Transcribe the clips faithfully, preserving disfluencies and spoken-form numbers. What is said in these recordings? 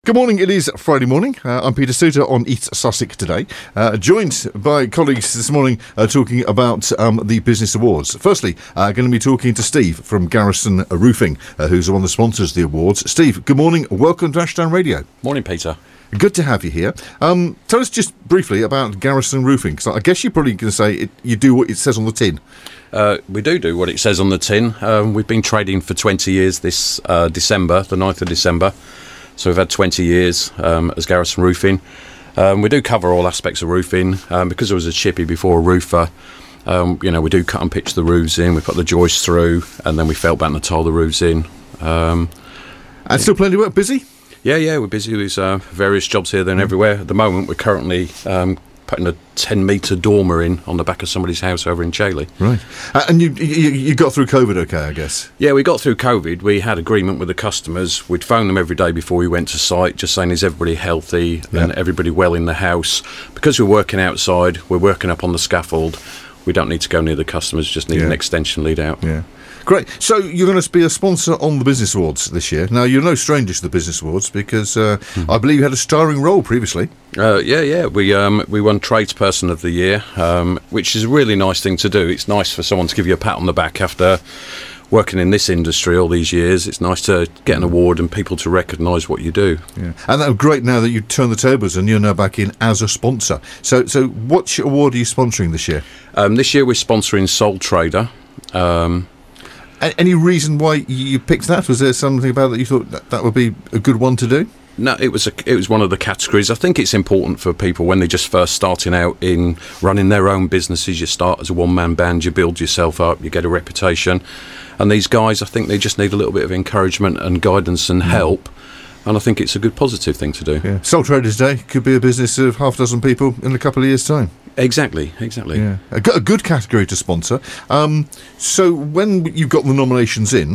Good morning, it is Friday morning. Uh, I'm Peter Suter on East Sussex today, uh, joined by colleagues this morning uh, talking about um, the Business Awards. Firstly, uh, going to be talking to Steve from Garrison Roofing, uh, who's one of the sponsors of the awards. Steve, good morning, welcome to Ashdown Radio. Morning, Peter. Good to have you here. Um, tell us just briefly about Garrison Roofing, because I guess you're probably going to say it, you do what it says on the tin. Uh, we do do what it says on the tin. Um, we've been trading for twenty years this uh, December, the ninth of December. So we've had twenty years um, as Garrison Roofing. Um, we do cover all aspects of roofing. Um, because I was a chippy before a roofer, um, you know, we do cut and pitch the roofs in, we put the joists through, and then we felt back and tile the roofs in. Um, and still plenty of work, busy? Yeah, yeah, we're busy. There's uh, various jobs here, there and everywhere. At the moment, we're currently um, putting a ten metre dormer in on the back of somebody's house over in Chailey. Right. Uh, and you, you you got through COVID okay, I guess? Yeah, we got through COVID. We had agreement with the customers. We'd phone them every day before we went to site, just saying, is everybody healthy Yeah. and everybody well in the house? Because we're working outside, we're working up on the scaffold, we don't need to go near the customers, just need Yeah. an extension lead out. Yeah. Great. So you're going to be a sponsor on the Business Awards this year. Now, you're no stranger to the Business Awards because uh, Mm-hmm. I believe you had a starring role previously. Uh, yeah, yeah. We um, we won Tradesperson of the Year, um, which is a really nice thing to do. It's nice for someone to give you a pat on the back after working in this industry all these years. It's nice to get an award and people to recognise what you do. Yeah. And that's great now that you turn the tables and you're now back in as a sponsor. So, so what award are you sponsoring this year? Um, this year we're sponsoring Sole Trader. Um, A- Any reason why you picked that? Was there something about that you thought that, that would be a good one to do? No, it was a, it was one of the categories. I think it's important for people when they're just first starting out in running their own businesses. You start as a one-man band, you build yourself up, you get a reputation. And these guys, I think they just need a little bit of encouragement and guidance and help. And I think it's a good positive thing to do. Yeah. Sole Traders Day could be a business of half a dozen people in a couple of years' time. Exactly, exactly. Yeah, a, go- a good category to sponsor. Um, so when you've got the nominations in,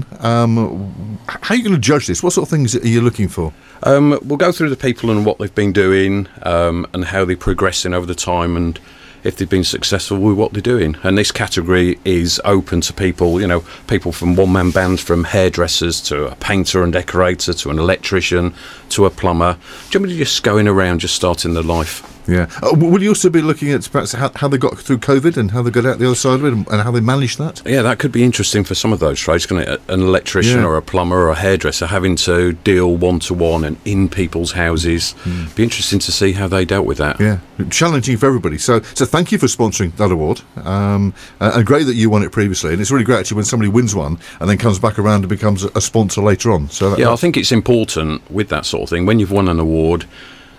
um, h- how are you going to judge this? What sort of things are you looking for? Um, we'll go through the people and what they've been doing um, and how they're progressing over the time and if they've been successful with what they're doing. And this category is open to people, you know, people from one-man bands, from hairdressers to a painter and decorator to an electrician to a plumber. Generally just going around, just starting their life. Yeah. Uh, w- will you also be looking at perhaps how, how they got through COVID and how they got out the other side of it and, and how they managed that? Yeah, that could be interesting for some of those trades, couldn't it? An electrician Yeah. or a plumber or a hairdresser having to deal one-to-one and in people's houses. Mm. Be interesting to see how they dealt with that. Yeah, challenging for everybody. So, so thank you for sponsoring that award. Um, uh, and great that you won it previously. And it's really great actually when somebody wins one and then comes back around and becomes a, a sponsor later on. So that, yeah, I that's- think it's important with that sort of thing. When you've won an award,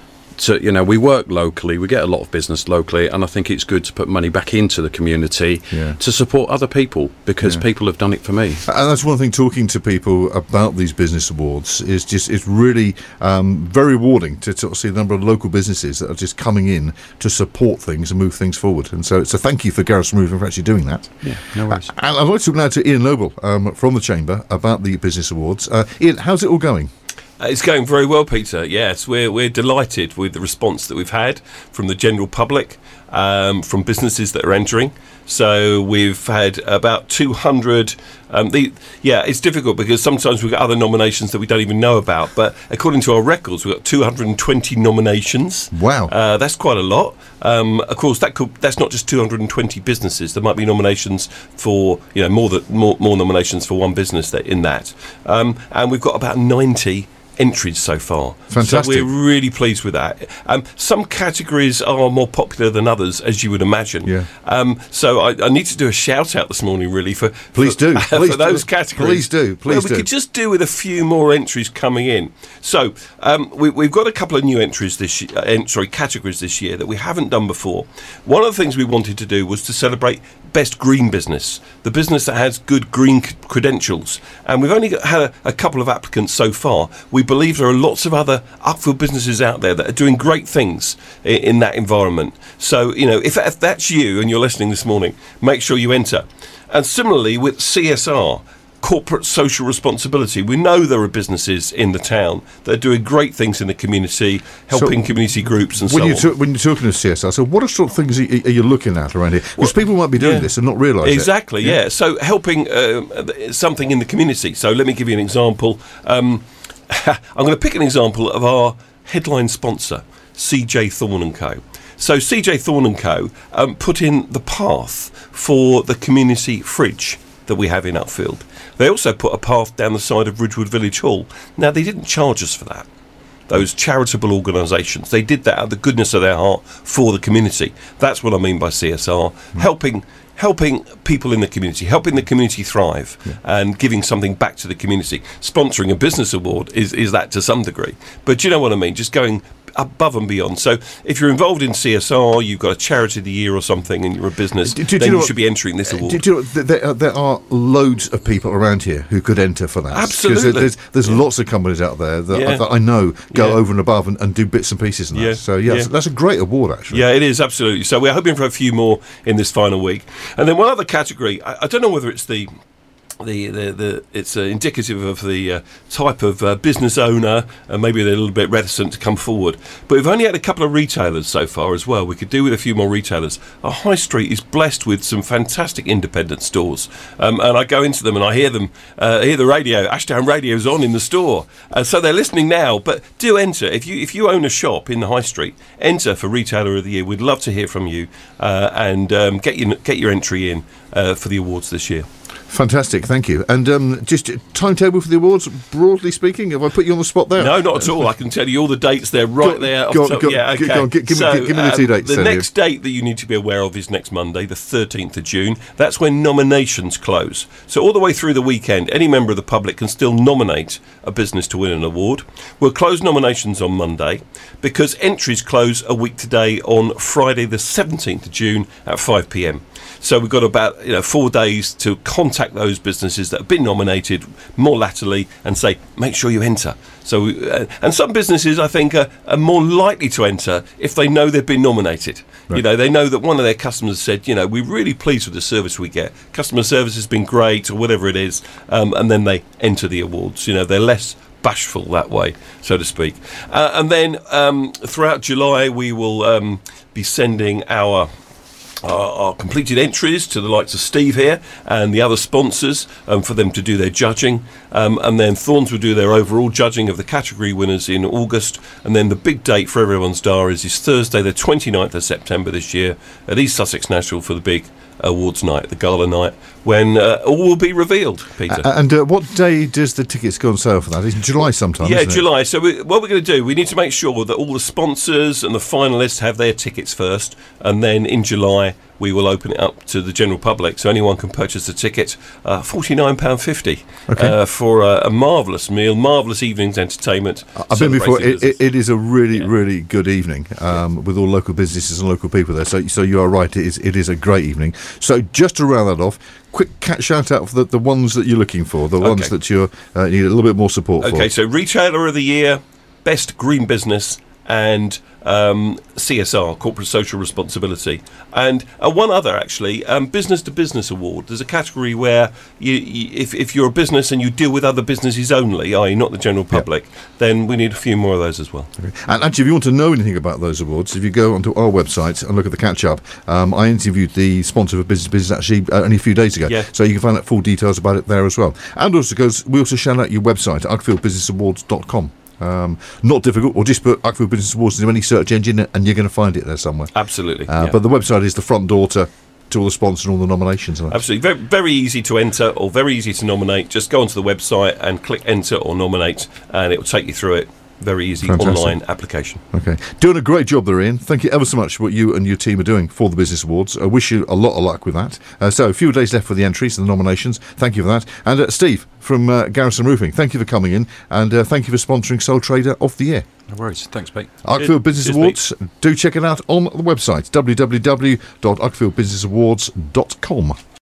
to, you know, we work locally, we get a lot of business locally, and I think it's good to put money back into the community Yeah. to support other people because Yeah. people have done it for me. And that's one thing, talking to people about these business awards is just, it's really um, very rewarding to sort of see the number of local businesses that are just coming in to support things and move things forward. And so, so thank you for Garrison Roofing for actually doing that. Yeah, no worries. And I'd like to talk now to Ian Noble um, from the Chamber about the business awards. Uh, Ian, how's it all going? Uh, It's going very well, Peter. Yes, we're we're delighted with the response that we've had from the general public, um, from businesses that are entering. So we've had about two hundred. Um, the yeah, it's difficult because sometimes we've got other nominations that we don't even know about. But according to our records, we've got two hundred twenty nominations. Wow. Uh, that's quite a lot. Um, of course, that could that's not just two hundred twenty businesses. There might be nominations for you know more that more more nominations for one business that in that. Um, and we've got about ninety entries so far. Fantastic. So we're really pleased with that. Um, some categories are more popular than others, as you would imagine. Yeah. Um, so I, I need to do a shout out this morning, really, for Please for, do. Please for those do. categories. Please do. Please well, we do. could just do with a few more entries coming in. So um, we, we've got a couple of new entries this year, uh, sorry, categories this year that we haven't done before. One of the things we wanted to do was to celebrate best green business, the business that has good green c- credentials. And we've only got, had a, a couple of applicants so far. We believe there are lots of other upfield businesses out there that are doing great things in, in that environment. So, you know, if, if that's you and you're listening this morning, make sure you enter. And similarly with C S R, corporate social responsibility. We know there are businesses in the town that are doing great things in the community, helping So, community groups and when so you on. ta- when you're talking of C S R, so what sort of things are you, are you looking at around here? Because people might be doing yeah. this and not realise it. Exactly, yeah. So helping um, something in the community. So let me give you an example. Um, I'm going to pick an example of our headline sponsor, C J Thorne and Co. So C J Thorne and Co. Um, put in the path for the community fridge that we have in Uckfield. They also put a path down the side of Ridgewood Village Hall. Now, they didn't charge us for that. Those charitable organisations, they did that out of the goodness of their heart for the community. That's what I mean by C S R, mm. helping helping people in the community, helping the community thrive, yeah. and giving something back to the community. Sponsoring a business award is, is that to some degree. But you know what I mean? Just going above and beyond. So if you're involved in C S R, you've got a charity of the year or something, and you're a business, do, do, then do you, know you should be entering this award. Do, do you know, there, there are loads of people around here who could enter for that. Absolutely. There's, there's yeah. lots of companies out there that, yeah. that I know go yeah. over and above and, and do bits and pieces and that. Yeah. So yeah, yeah. So that's a great award, actually. Yeah, it is, absolutely. So we're hoping for a few more in this final week. And then one other category, I, I don't know whether it's the The, the, the it's uh, indicative of the uh, type of uh, business owner, and maybe they're a little bit reticent to come forward. But we've only had a couple of retailers so far as well. We could do with a few more retailers. Our high street is blessed with some fantastic independent stores, um, and I go into them and I hear them, uh, I hear the radio. Ashdown Radio's on in the store, uh, so they're listening now. But do enter if you if you own a shop in the high street. Enter for Retailer of the Year. We'd love to hear from you, uh, and um, get your get your entry in uh, for the awards this year. Fantastic, thank you. And um, just timetable for the awards, broadly speaking, have I put you on the spot there? No, not at all. I can tell you all the dates. They're right go, there. Go, top. go, yeah, okay. Go on, give, give, so, me, give me the two dates. Um, the then, next yeah. date that you need to be aware of is next Monday, the thirteenth of June. That's when nominations close. So all the way through the weekend, any member of the public can still nominate a business to win an award. We'll close nominations on Monday because entries close a week today on Friday, the seventeenth of June at five p m. So we've got about you know four days to contact those businesses that have been nominated more latterly and say, make sure you enter. So, uh, and some businesses, I think, are, are more likely to enter if they know they've been nominated. Right. You know, they know that one of their customers said, you know, we're really pleased with the service we get. Customer service has been great, or whatever it is, um, and then they enter the awards. You know, they're less bashful that way, so to speak. Uh, and then um, throughout July, we will um, be sending our Our, our completed entries to the likes of Steve here and the other sponsors um, for them to do their judging, um, and then Thorns will do their overall judging of the category winners in August, and then the big date for everyone's diaries is Thursday the twenty-ninth of September this year at East Sussex National for the big awards night, the gala night, when uh, all will be revealed, Peter. Uh, and uh, what day does the tickets go on sale for that? It's in July sometime, Yeah, isn't July. it? So we, what we're going to do, we need to make sure that all the sponsors and the finalists have their tickets first, and then in July we will open it up to the general public, so anyone can purchase a ticket, uh, forty-nine pounds fifty, okay. uh, for a, a marvellous meal, marvellous evening's entertainment. I've been before. It, it, it is a really, yeah. really good evening um, yeah. with all local businesses and local people there. So, so you are right. It is, it is a great evening. So, just to round that off, quick cat shout out for the, the ones that you're looking for, the okay. ones that you uh, need a little bit more support okay, for. Okay, so Retailer of the Year, Best Green Business, and um, C S R, Corporate Social Responsibility, and uh, one other actually, um, Business to Business Award. There's a category where you, you, if, if you're a business and you deal with other businesses only, that is not the general public, yeah. then we need a few more of those as well. Okay. And actually, if you want to know anything about those awards, if you go onto our website and look at the catch-up, um, I interviewed the sponsor of Business to Business actually uh, only a few days ago, yeah. so you can find out full details about it there as well. And also, goes, we also shout out your website, uckfield business awards dot com. Um, not difficult, or just put Uckfield Business Awards into any search engine and you're going to find it there somewhere. Absolutely. Uh, yeah. But the website is the front door to, to all the sponsors and all the nominations. Absolutely. Very, very easy to enter or very easy to nominate. Just go onto the website and click enter or nominate, and it will take you through it. Very easy Fantastic. Online application. Okay. Doing a great job there, Ian. Thank you ever so much for what you and your team are doing for the Business Awards. I wish you a lot of luck with that. Uh, so, a few days left for the entries and the nominations. Thank you for that. And uh, Steve from uh, Garrison Roofing, thank you for coming in, and uh, thank you for sponsoring Sole Trader of the Year. No worries. Thanks, Pete. Uckfield Business Cheers, Awards. Pete. Do check it out on the website, w w w dot uckfield business awards dot com.